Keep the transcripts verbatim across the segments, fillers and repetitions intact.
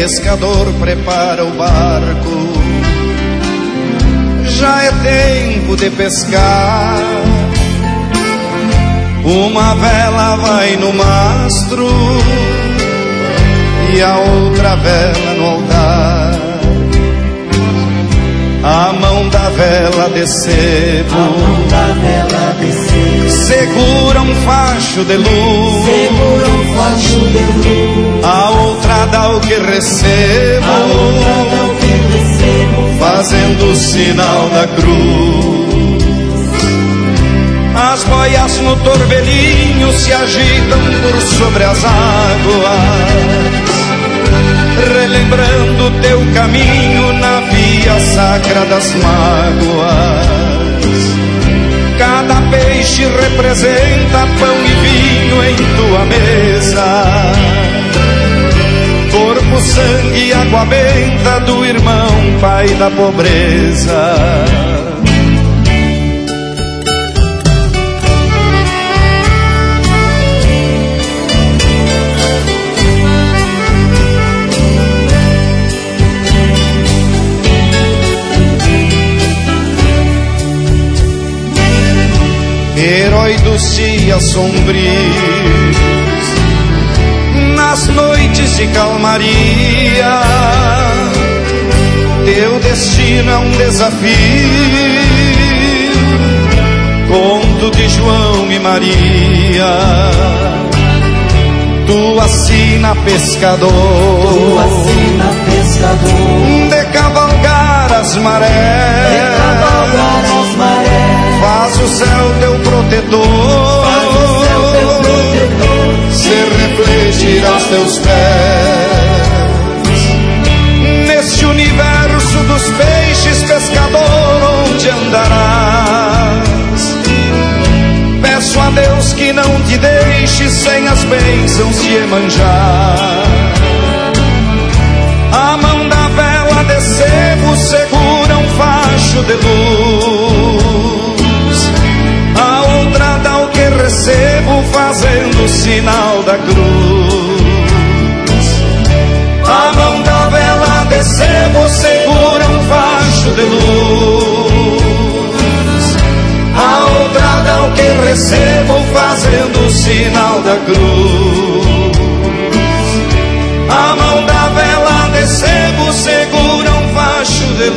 pescador prepara o barco. Já é tempo de pescar. Uma vela vai no mastro e a outra vela no altar. A mão da vela de sebo, a mão da vela de sebo, segura um facho de luz, segura um facho de luz. A outra dá o que recebo, a outra dá o que recebo, fazendo o sinal da cruz. As boias no torvelinho se agitam por sobre as águas, relembrando teu caminho na via sacra das mágoas. Cada peixe representa pão e vinho em tua mesa, corpo, sangue e água benta do irmão, pai da pobreza. Herói dos dias sombrios, nas noites de calmaria, teu destino é um desafio. Conto de João e Maria, tu assina pescador, tu assina pescador, de cavalgar as marés, de cavalgar as marés. Faz o céu teu protetor, faz o céu teu protetor, se refletir aos teus pés. Neste universo dos peixes, pescador, onde andarás? Peço a Deus que não te deixe sem as bênçãos de Iemanjá. A mão da vela de sebo segura um facho de luz, a outra dá o que recebo, fazendo o sinal da cruz. A mão da vela de sebo segura um facho de luz, a outra dá o que recebo, fazendo o sinal da cruz. A mão da vela de sebo segura um facho de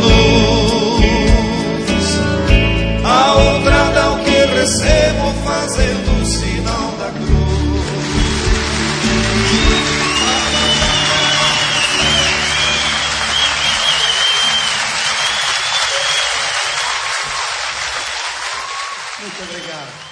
luz, a outra dá o que recebo, fazendo o sinal da cruz. Muito obrigado.